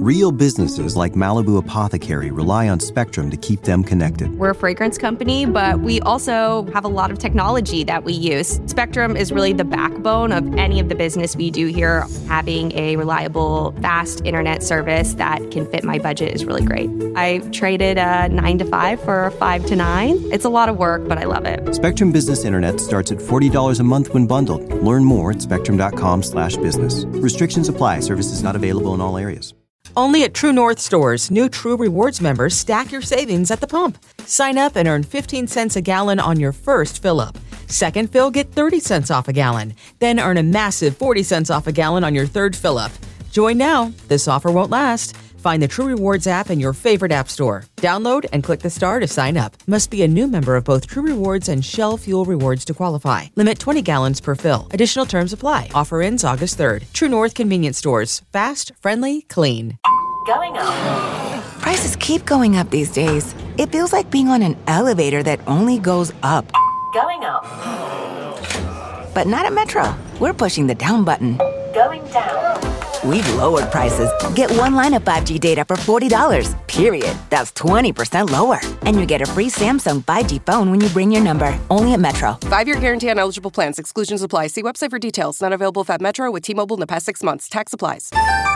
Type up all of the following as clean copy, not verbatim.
Real businesses like Malibu Apothecary rely on Spectrum to keep them connected. We're a fragrance company, but we also have a lot of technology that we use. Spectrum is really the backbone of any of the business we do here. Having a reliable, fast internet service that can fit my budget is really great. I traded a 9 to 5 for a 5 to 9. It's a lot of work, but I love it. Spectrum Business Internet starts at $40 a month when bundled. Learn more at spectrum.com/business. Restrictions apply. Services not available in all areas. Only at True North stores, new True Rewards members stack your savings at the pump. Sign up and earn 15 cents a gallon on your first fill-up. Second fill, get 30 cents off a gallon. Then earn a massive 40 cents off a gallon on your third fill-up. Join now. This offer won't last. Find the True Rewards app in your favorite app store. Download and click the star to sign up. Must be a new member of both True Rewards and Shell Fuel Rewards to qualify. Limit 20 gallons per fill. Additional terms apply. Offer ends August 3rd. True North Convenience Stores. Fast, friendly, clean. Going up. Prices keep going up these days. It feels like being on an elevator that only goes up. Going up. But not at Metro. We're pushing the down button. Going down. We've lowered prices. Get one line of 5G data for $40, period. That's 20% lower. And you get a free Samsung 5G phone when you bring your number. Only at Metro. 5-year guarantee on eligible plans. Exclusions apply. See website for details. Not available at Metro with T-Mobile in the past 6 months. Tax applies.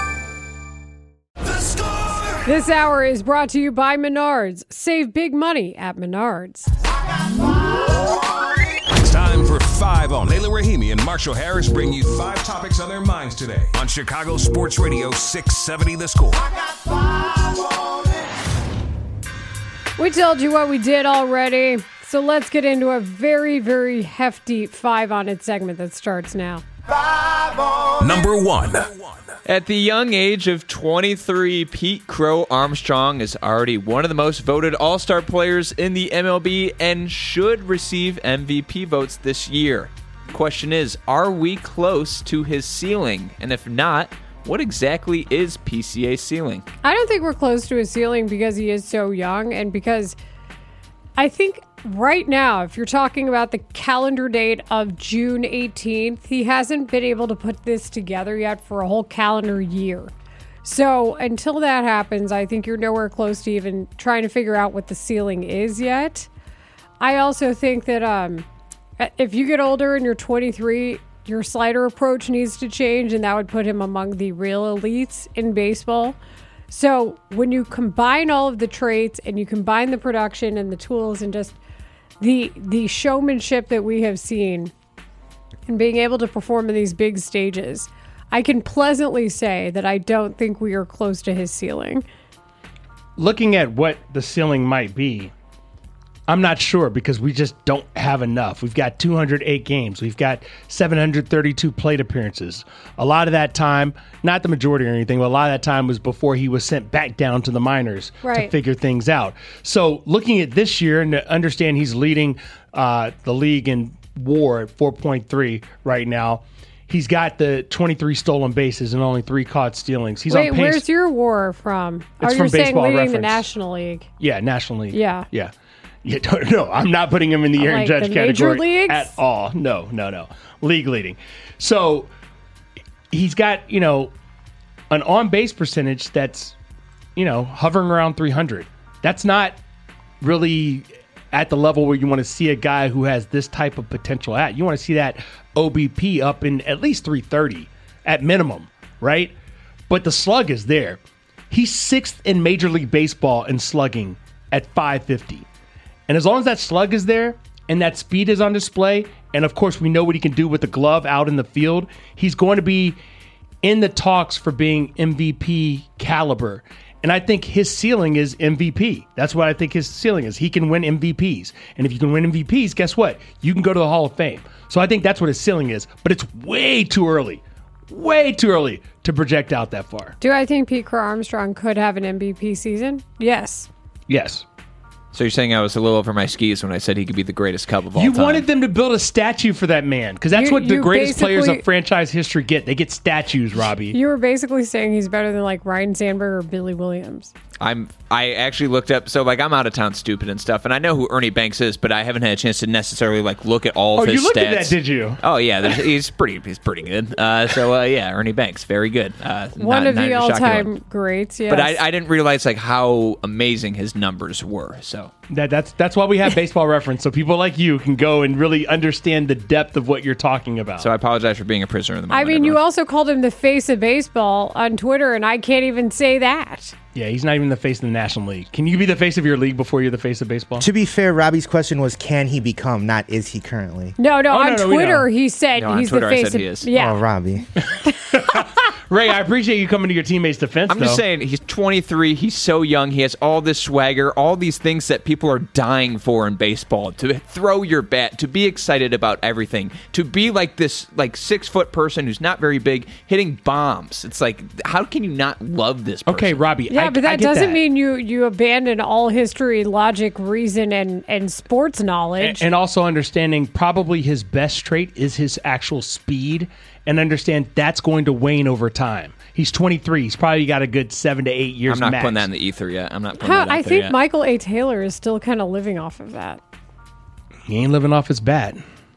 This hour is brought to you by Menards. Save big money at Menards. It's time for 5 on. Layla Rahimi and Marshall Harris bring you 5 topics on their minds today on Chicago Sports Radio 670 The Score. We told you what we did already, so let's get into a very, very hefty 5 on it segment that starts now. Number 1. At the young age of 23, Pete Crow Armstrong is already one of the most voted All-Star players in the MLB and should receive MVP votes this year. Question is, are we close to his ceiling? And if not, what exactly is PCA's ceiling? I don't think we're close to his ceiling because he is so young, and because I think right now, if you're talking about the calendar date of June 18th, he hasn't been able to put this together yet for a whole calendar year. So until that happens, I think you're nowhere close to even trying to figure out what the ceiling is yet. I also think that if you get older and you're 23, your slider approach needs to change, and that would put him among the real elites in baseball. So when you combine all of the traits and you combine the production and the tools and just the showmanship that we have seen and being able to perform in these big stages, I can pleasantly say that I don't think we are close to his ceiling. Looking at what the ceiling might be, I'm not sure because we just don't have enough. We've got 208 games. We've got 732 plate appearances. A lot of that time, not the majority or anything, but a lot of that time was before he was sent back down to the minors to figure things out. So looking at this year and to understand he's leading the league in WAR at 4.3 right now. He's got the 23 stolen bases and only 3 caught stealings. He's on pace. Where's your WAR from? It's you're from saying Baseball leading Reference. the National League? Yeah, National League. Yeah. Yeah. Yeah, no, I'm not putting him in the Aaron Judge the category major leagues? at all. No. League leading. So he's got, an on-base percentage that's, hovering around 300. That's not really at the level where you want to see a guy who has this type of potential at. You want to see that OBP up in at least 330 at minimum, right? But the slug is there. He's 6th in Major League Baseball in slugging at 550. And as long as that slug is there and that speed is on display, and of course we know what he can do with the glove out in the field, he's going to be in the talks for being MVP caliber. And I think his ceiling is MVP. That's what I think his ceiling is. He can win MVPs. And if you can win MVPs, guess what? You can go to the Hall of Fame. So I think that's what his ceiling is. But it's way too early to project out that far. Do I think Pete Crow Armstrong could have an MVP season? Yes. Yes. So you're saying I was a little over my skis when I said he could be the greatest Cub of all time. You wanted them to build a statue for that man, because that's what the greatest players of franchise history get. They get statues, Robbie. You were basically saying he's better than like Ryan Sandberg or Billy Williams. I actually looked up. So like I'm out of town, stupid and stuff, and I know who Ernie Banks is, but I haven't had a chance to necessarily like look at all of his stats. Oh, you looked at that, did you? Oh yeah, he's pretty good. Yeah, Ernie Banks, very good. One of the all-time greats. Yes. But I didn't realize like how amazing his numbers were. So that's why we have Baseball Reference, so people like you can go and really understand the depth of what you're talking about. So I apologize for being a prisoner of the moment. I mean, you also called him the face of baseball on Twitter, and I can't even say that. Yeah, he's not even the face of the National League. Can you be the face of your league before you're the face of baseball? To be fair, Robbie's question was, can he become, not is he currently? No, on Twitter he said he's Twitter, the face I said of... he is. Yeah. Oh, Robbie. Ray, I appreciate you coming to your teammates' defense, I'm just saying, he's 23, he's so young, he has all this swagger, all these things that people are dying for in baseball, to throw your bat, to be excited about everything, to be like this like 6-foot person who's not very big, hitting bombs. It's like, how can you not love this person? Okay, Robbie, yeah, but that doesn't mean you abandon all history, logic, reason, and sports knowledge. And also understanding probably his best trait is his actual speed, and understand that's going to wane over time. He's 23. He's probably got a good 7 to 8 years. I'm not max. putting that in the ether yet. I'm not putting that out I there think yet. Michael A. Taylor is still kind of living off of that. He ain't living off his bat.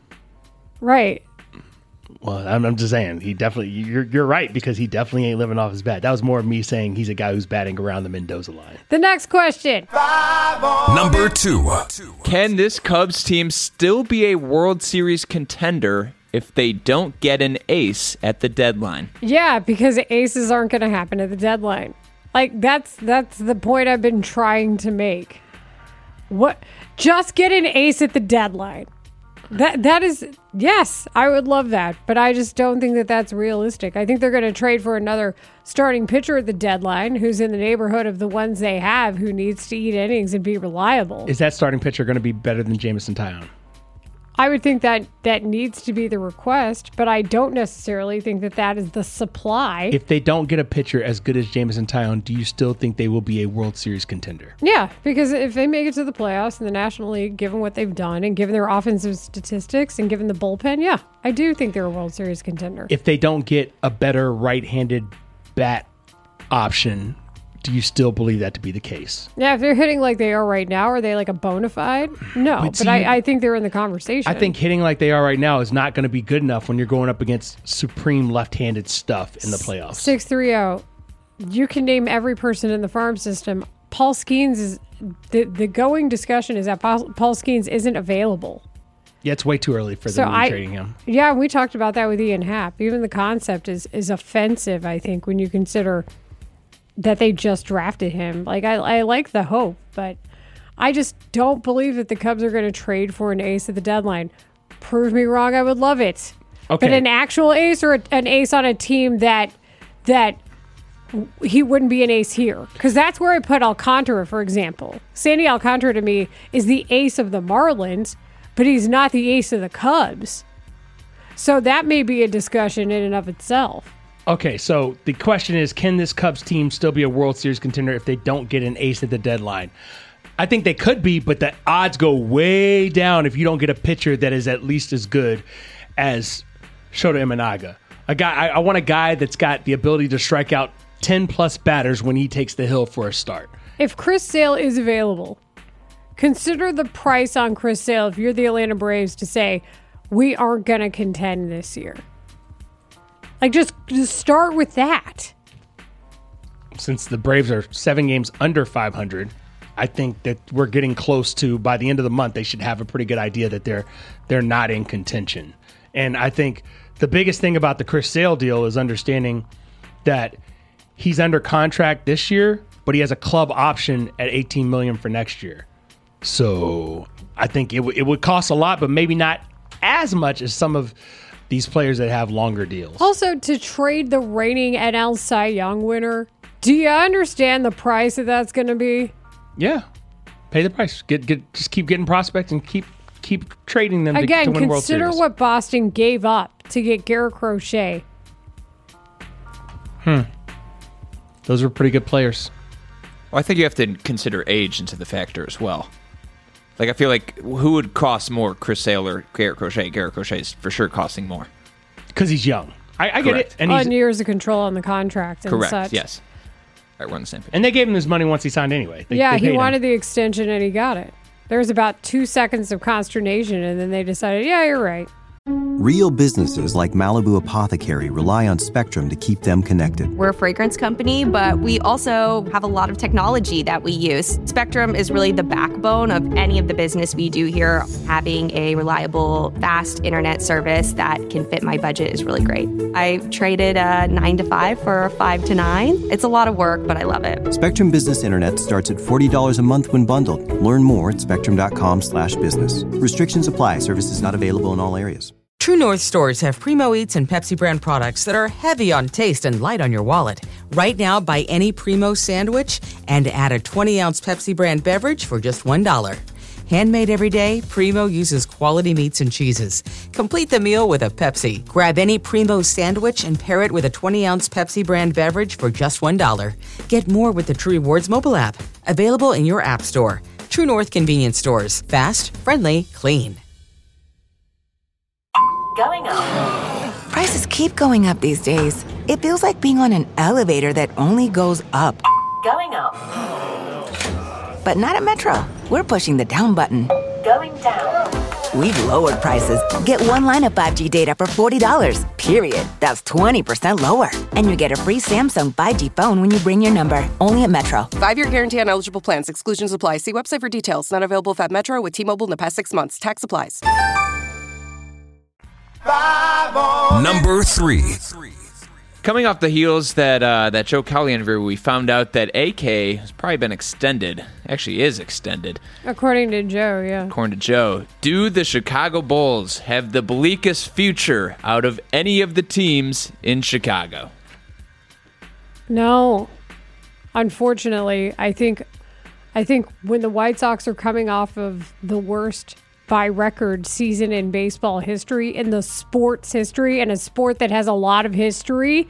Right. Well, I'm just saying, he definitely. You're right, because he definitely ain't living off his bat. That was more of me saying he's a guy who's batting around the Mendoza line. The next question. Number 2. Can this Cubs team still be a World Series contender if they don't get an ace at the deadline? Yeah, because aces aren't going to happen at the deadline. Like, that's the point I've been trying to make. What? Just get an ace at the deadline. That is, yes, I would love that, but I just don't think that that's realistic. I think they're going to trade for another starting pitcher at the deadline who's in the neighborhood of the ones they have, who needs to eat innings and be reliable. Is that starting pitcher going to be better than Jameson Taillon? I would think that needs to be the request, but I don't necessarily think that is the supply. If they don't get a pitcher as good as Jameson Taillon, do you still think they will be a World Series contender? Yeah, because if they make it to the playoffs in the National League, given what they've done and given their offensive statistics and given the bullpen, yeah, I do think they're a World Series contender. If they don't get a better right-handed bat option, do you still believe that to be the case? Yeah, if they're hitting like they are right now, are they like a bona fide? No, but I think they're in the conversation. I think hitting like they are right now is not going to be good enough when you're going up against supreme left-handed stuff in the playoffs. 630. You can name every person in the farm system. Paul Skeens is the going discussion is that Paul Skeens isn't available. Yeah, it's way too early for them to be trading him. Yeah, we talked about that with Ian Happ. Even the concept is offensive, I think, when you consider that they just drafted him. Like, I like the hope, but I just don't believe that the Cubs are going to trade for an ace at the deadline. Prove me wrong, I would love it. Okay. But an actual ace or an ace on a team that he wouldn't be an ace here. Because that's where I put Alcantara, for example. Sandy Alcantara, to me, is the ace of the Marlins, but he's not the ace of the Cubs. So that may be a discussion in and of itself. Okay, so the question is, can this Cubs team still be a World Series contender if they don't get an ace at the deadline? I think they could be, but the odds go way down if you don't get a pitcher that is at least as good as Shota Imanaga. I want a guy that's got the ability to strike out 10-plus batters when he takes the hill for a start. If Chris Sale is available, consider the price on Chris Sale if you're the Atlanta Braves to say, we aren't going to contend this year. Like, just start with that. Since the Braves are 7 games under 500, I think that we're getting close to, by the end of the month, they should have a pretty good idea that they're not in contention. And I think the biggest thing about the Chris Sale deal is understanding that he's under contract this year, but he has a club option at $18 million for next year. So I think it would cost a lot, but maybe not as much as some of these players that have longer deals. Also, to trade the reigning NL Cy Young winner, do you understand the price that's going to be? Yeah, pay the price. Just keep getting prospects and keep trading them to win World Series. Again, consider what Boston gave up to get Garrett Crochet. Those were pretty good players. Well, I think you have to consider age into the factor as well. Like, I feel like who would cost more, Chris Sale or Garrett Crochet? Garrett Crochet is for sure costing more. Because he's young. I get it. And years of control on the contract and correct, such. Yes. All right, we're on the same page. And they gave him his money once he signed anyway. They he paid wanted him. the extension and he got it. There was about 2 seconds of consternation, and then they decided, yeah, you're right. Real businesses like Malibu Apothecary rely on Spectrum to keep them connected. We're a fragrance company, but we also have a lot of technology that we use. Spectrum is really the backbone of any of the business we do here. Having a reliable, fast internet service that can fit my budget is really great. I traded a 9 to 5 for a 5 to 9. It's a lot of work, but I love it. Spectrum Business Internet starts at $40 a month when bundled. Learn more at spectrum.com/business. Restrictions apply. Services not available in all areas. True North stores have Primo Eats and Pepsi brand products that are heavy on taste and light on your wallet. Right now, buy any Primo sandwich and add a 20-ounce Pepsi brand beverage for just $1. Handmade every day, Primo uses quality meats and cheeses. Complete the meal with a Pepsi. Grab any Primo sandwich and pair it with a 20-ounce Pepsi brand beverage for just $1. Get more with the True Rewards mobile app. Available in your app store. True North convenience stores. Fast, friendly, clean. Going up. Prices keep going up these days. It feels like being on an elevator that only goes up. Going up. But not at Metro. We're pushing the down button. Going down. We've lowered prices. Get one line of 5G data for $40, period. That's 20% lower. And you get a free Samsung 5G phone when you bring your number. Only at Metro. 5-year guarantee on eligible plans. Exclusions apply. See website for details. Not available if at Metro with T-Mobile in the past 6 months. Tax applies. Number 3. Coming off the heels that Joe Cowley interview, we found out that AK has probably been extended. Actually, is extended. According to Joe, yeah. According to Joe, do the Chicago Bulls have the bleakest future out of any of the teams in Chicago? No. Unfortunately, I think when the White Sox are coming off of the worst by record season in baseball history, in the sports history, and a sport that has a lot of history,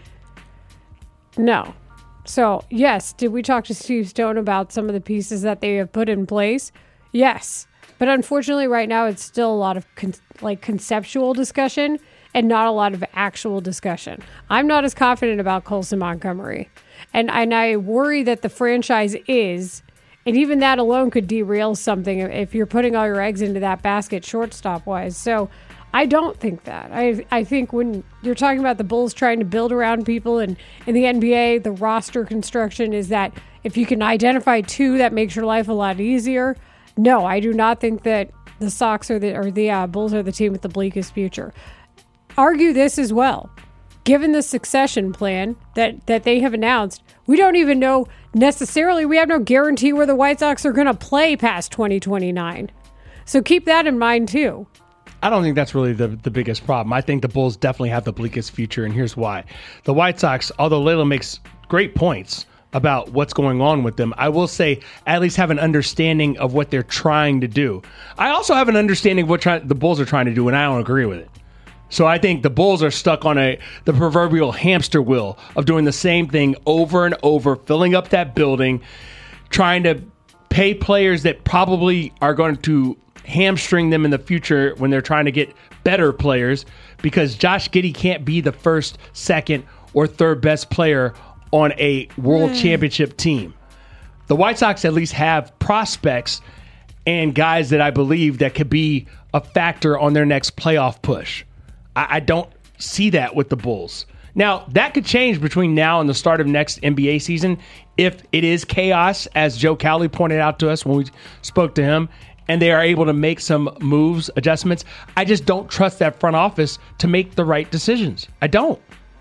no. So, yes, did we talk to Steve Stone about some of the pieces that they have put in place? Yes. But unfortunately, right now, it's still a lot of conceptual discussion and not a lot of actual discussion. I'm not as confident about Colson Montgomery. And I worry that the franchise is. And even that alone could derail something if you're putting all your eggs into that basket shortstop-wise. So I don't think that. I think when you're talking about the Bulls trying to build around people, and in the NBA, the roster construction is that if you can identify two, that makes your life a lot easier. No, I do not think that the Sox or the Bulls are the team with the bleakest future. Argue this as well. Given the succession plan that they have announced, we don't even know necessarily, we have no guarantee where the White Sox are going to play past 2029. So keep that in mind too. I don't think that's really the biggest problem. I think the Bulls definitely have the bleakest future, and here's why. The White Sox, although Layla makes great points about what's going on with them, I will say at least have an understanding of what they're trying to do. I also have an understanding of what the Bulls are trying to do, and I don't agree with it. So I think the Bulls are stuck on the proverbial hamster wheel of doing the same thing over and over, filling up that building, trying to pay players that probably are going to hamstring them in the future when they're trying to get better players, because Josh Giddey can't be the first, second, or third best player on a world championship team. The White Sox at least have prospects and guys that I believe that could be a factor on their next playoff push. I don't see that with the Bulls. Now, that could change between now and the start of next NBA season if it is chaos, as Joe Cowley pointed out to us when we spoke to him, and they are able to make some moves, adjustments. I just don't trust that front office to make the right decisions. I don't.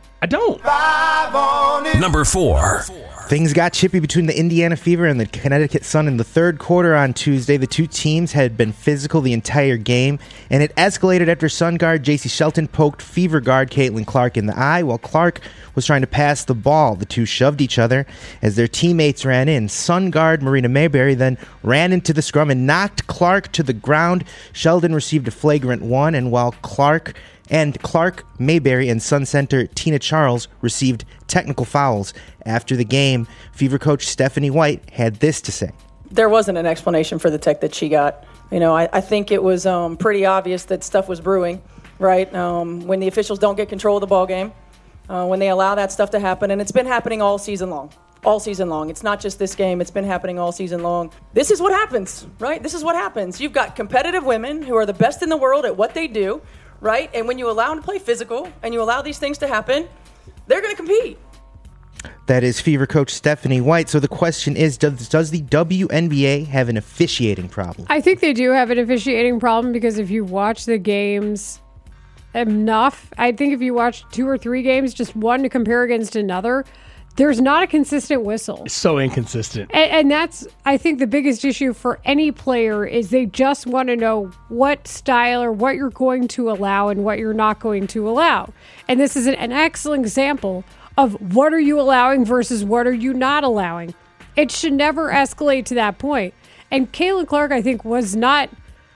Number 4. Things got chippy between the Indiana Fever and the Connecticut Sun in the third quarter on Tuesday. The two teams had been physical the entire game, and it escalated after Sun guard J.C. Shelton poked Fever guard Caitlin Clark in the eye while Clark was trying to pass the ball. The two shoved each other as their teammates ran in. Sun guard Marina Mayberry then ran into the scrum and knocked Clark to the ground. Sheldon received a flagrant 1, and while Clark, Mayberry, and Sun center Tina Charles received technical fouls. After the game, Fever coach Stephanie White had this to say. There wasn't an explanation for the tech that she got. I think it was pretty obvious that stuff was brewing, right? When the officials don't get control of the ball game, when they allow that stuff to happen, and it's been happening all season long. all season long. It's not just this game. It's been happening all season long. This is what happens, right? This is what happens. You've got competitive women who are the best in the world at what they do, right? And when you allow them to play physical and you allow these things to happen, they're going to compete. That is Fever coach Stephanie White. So the question is, does the WNBA have an officiating problem? I think they do have an officiating problem because if you watch the games enough, I think if you watch 2 or 3 games, just one to compare against another, there's not a consistent whistle. It's so inconsistent. And that's, I think, the biggest issue for any player is they just want to know what style or what you're going to allow and what you're not going to allow. And this is an excellent example of what are you allowing versus what are you not allowing. It should never escalate to that point. And Caitlin Clark, I think, was not...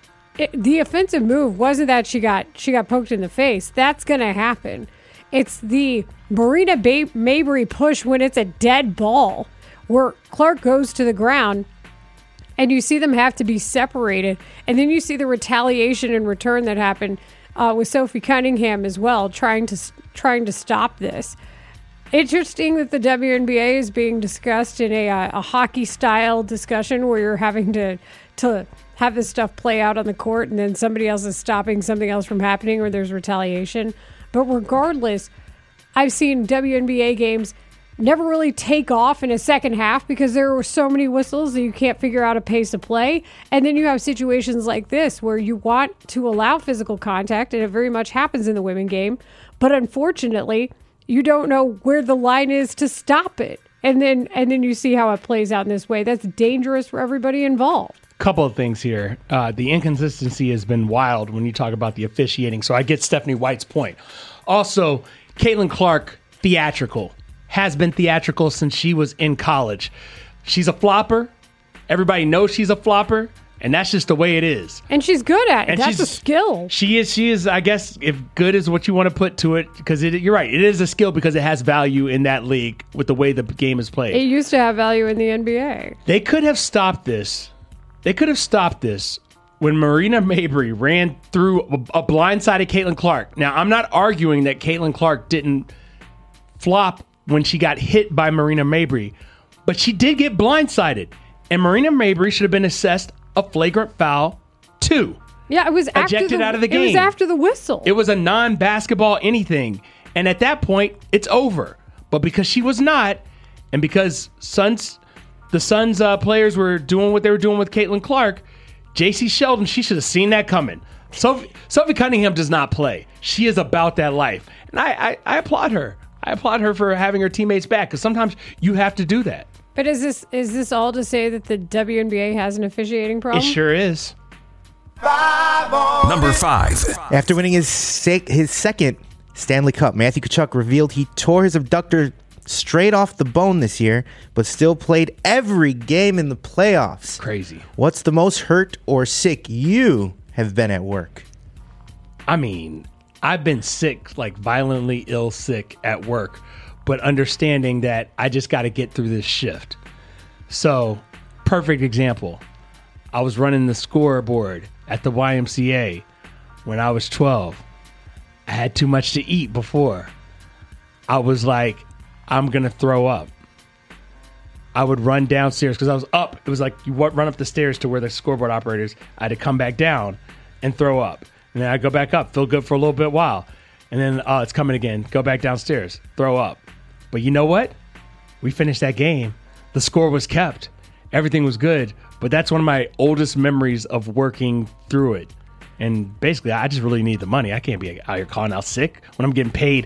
the offensive move wasn't that she got poked in the face. That's going to happen. It's the Marina Mabrey push when it's a dead ball where Clark goes to the ground and you see them have to be separated. And then you see the retaliation in return that happened with Sophie Cunningham as well, trying to stop this. Interesting that the WNBA is being discussed in a hockey-style discussion where you're having to have this stuff play out on the court and then somebody else is stopping something else from happening or there's retaliation. But regardless, I've seen WNBA games never really take off in a second half because there were so many whistles that you can't figure out a pace of play. And then you have situations like this where you want to allow physical contact, and it very much happens in the women game. But unfortunately, you don't know where the line is to stop it. And then you see how it plays out in this way. That's dangerous for everybody involved. Couple of things here. The inconsistency has been wild when you talk about the officiating. So I get Stephanie White's point. Also, Caitlin Clark, theatrical. Has been theatrical since she was in college. She's a flopper. Everybody knows she's a flopper. And that's just the way it is. And she's good at it. And that's a skill. She is, I guess, if good is what you want to put to it, because you're right. It is a skill because it has value in that league with the way the game is played. It used to have value in the NBA. They could have stopped this. When Marina Mabrey ran through a blindsided Caitlin Clark. Now, I'm not arguing that Caitlin Clark didn't flop when she got hit by Marina Mabrey, but she did get blindsided. And Marina Mabrey should have been assessed a flagrant foul 2. Yeah, it was ejected out of the game. It was after the whistle. It was a non-basketball anything. And at that point, it's over. But because she was not, and because the Suns players were doing what they were doing with Caitlin Clark, J.C. Sheldon, she should have seen that coming. Sophie Cunningham does not play. She is about that life. And I applaud her. I applaud her for having her teammates back, because sometimes you have to do that. But is this all to say that the WNBA has an officiating problem? It sure is. Number 5. After winning his second Stanley Cup, Matthew Tkachuk revealed he tore his abductor straight off the bone this year, but still played every game in the playoffs. Crazy. What's the most hurt or sick you have been at work? I mean, I've been sick, like violently ill sick at work, but understanding that I just got to get through this shift. So, perfect example. I was running the scoreboard at the YMCA when I was 12. I had too much to eat before. I was like, I'm going to throw up. I would run downstairs because I was up. It was like you run up the stairs to where the scoreboard operators. I had to come back down and throw up. And then I'd go back up, feel good for a little bit while. And then, it's coming again. Go back downstairs, throw up. But you know what? We finished that game. The score was kept. Everything was good. But that's one of my oldest memories of working through it. And basically, I just really need the money. I can't be out here calling out sick when I'm getting paid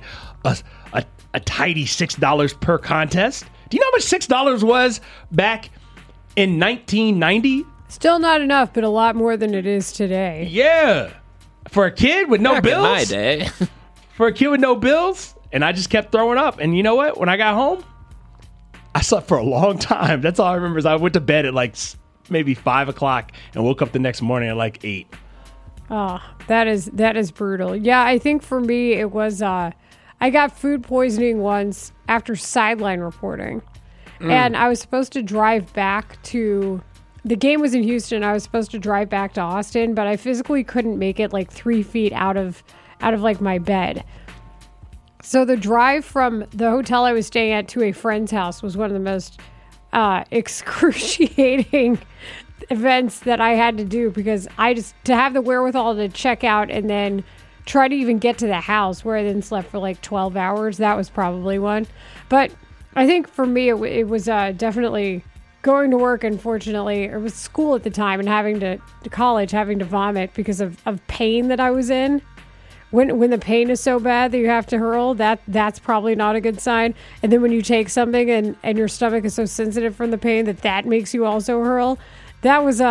a tidy $6 per contest. Do you know how much $6 was back in 1990? Still not enough, but a lot more than it is today. Yeah. For a kid with no bills. In my day. For a kid with no bills. And I just kept throwing up. And you know what? When I got home, I slept for a long time. That's all I remember is I went to bed at like maybe 5 o'clock and woke up the next morning at like 8. Oh, that is brutal. Yeah, I think for me it was I got food poisoning once after sideline reporting. And I was supposed to drive back to the game was in Houston. I was supposed to drive back to Austin, but I physically couldn't make it like 3 feet out of like my bed. So the drive from the hotel I was staying at to a friend's house was one of the most excruciating events that I had to do, because to have the wherewithal to check out and then try to even get to the house, where I then slept for like 12 hours. That was probably one. But I think for me, it was definitely going to work. Unfortunately, it was school at the time, and having to vomit because of pain that I was in. When the pain is so bad that you have to hurl, that's probably not a good sign. And then when you take something and your stomach is so sensitive from the pain that makes you also hurl. That was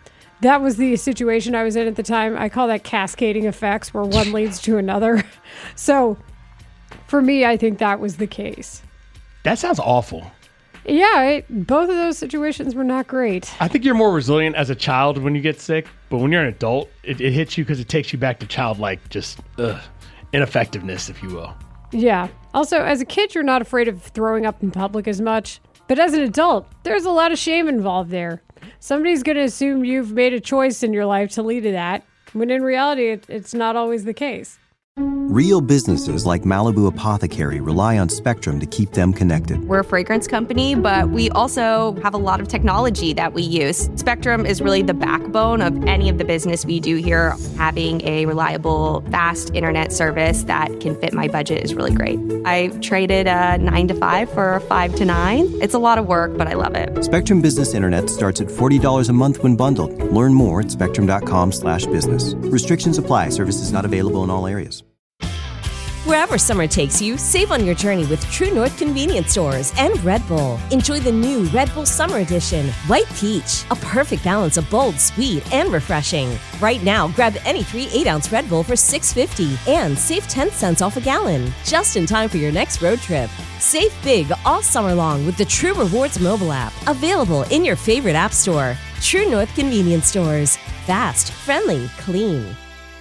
the situation I was in at the time. I call that cascading effects, where one leads to another. So for me, I think that was the case. That sounds awful. Yeah, both of those situations were not great. I think you're more resilient as a child when you get sick, but when you're an adult, it hits you because it takes you back to childlike ineffectiveness, if you will. Yeah. Also, as a kid, you're not afraid of throwing up in public as much. But as an adult, there's a lot of shame involved there. Somebody's going to assume you've made a choice in your life to lead to that, when in reality, it's not always the case. Real businesses like Malibu Apothecary rely on Spectrum to keep them connected. We're a fragrance company, but we also have a lot of technology that we use. Spectrum is really the backbone of any of the business we do here. Having a reliable, fast internet service that can fit my budget is really great. I traded a 9 to 5 for a 5 to 9. It's a lot of work, but I love it. Spectrum Business Internet starts at $40 a month when bundled. Learn more at spectrum.com/business. Restrictions apply. Services not available in all areas. Wherever summer takes you, save on your journey with True North Convenience Stores and Red Bull. Enjoy the new Red Bull Summer Edition, White Peach, a perfect balance of bold, sweet, and refreshing. Right now, grab any 3 8-ounce Red Bull for $6.50 and save 10 cents off a gallon, just in time for your next road trip. Save big all summer long with the True Rewards mobile app, available in your favorite app store. True North Convenience Stores. Fast, friendly, clean.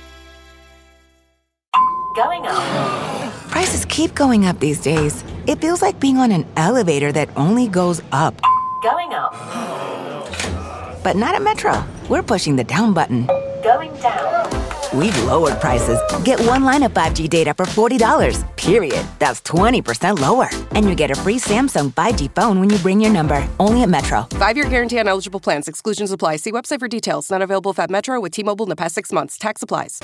Going up. Prices keep going up these days. It feels like being on an elevator that only goes up. Going up. But not at Metro. We're pushing the down button. Going down. We've lowered prices. Get one line of 5G data for $40, period. That's 20% lower. And you get a free Samsung 5G phone when you bring your number. Only at Metro. 5-year guarantee on eligible plans. Exclusions apply. See website for details. Not available at Metro with T-Mobile in the past 6 months. Tax applies.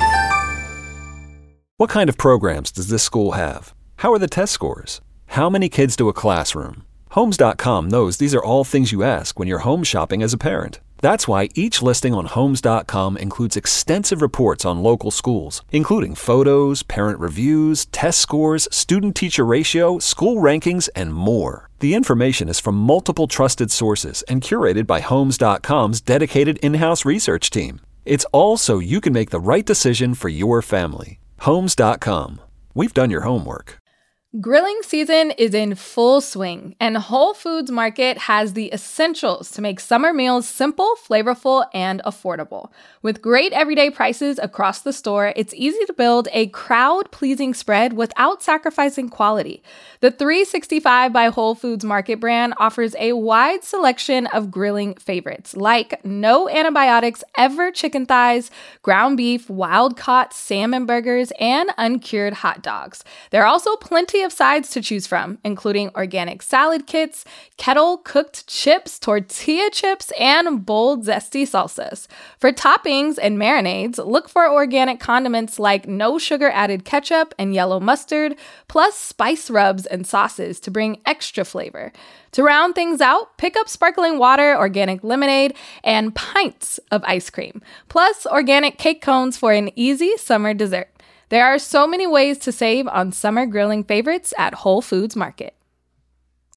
What kind of programs does this school have? How are the test scores? How many kids do a classroom? Homes.com knows these are all things you ask when you're home shopping as a parent. That's why each listing on Homes.com includes extensive reports on local schools, including photos, parent reviews, test scores, student-teacher ratio, school rankings, and more. The information is from multiple trusted sources and curated by Homes.com's dedicated in-house research team. It's all so you can make the right decision for your family. Homes.com. We've done your homework. Grilling season is in full swing, and Whole Foods Market has the essentials to make summer meals simple, flavorful, and affordable. With great everyday prices across the store, it's easy to build a crowd-pleasing spread without sacrificing quality. The 365 by Whole Foods Market brand offers a wide selection of grilling favorites, like no antibiotics ever chicken thighs, ground beef, wild-caught salmon burgers, and uncured hot dogs. There are also plenty of sides to choose from, including organic salad kits, kettle-cooked chips, tortilla chips, and bold, zesty salsas. For toppings and marinades, look for organic condiments like no sugar-added ketchup and yellow mustard, plus spice rubs and sauces to bring extra flavor. To round things out, pick up sparkling water, organic lemonade, and pints of ice cream, plus organic cake cones for an easy summer dessert. There are so many ways to save on summer grilling favorites at Whole Foods Market.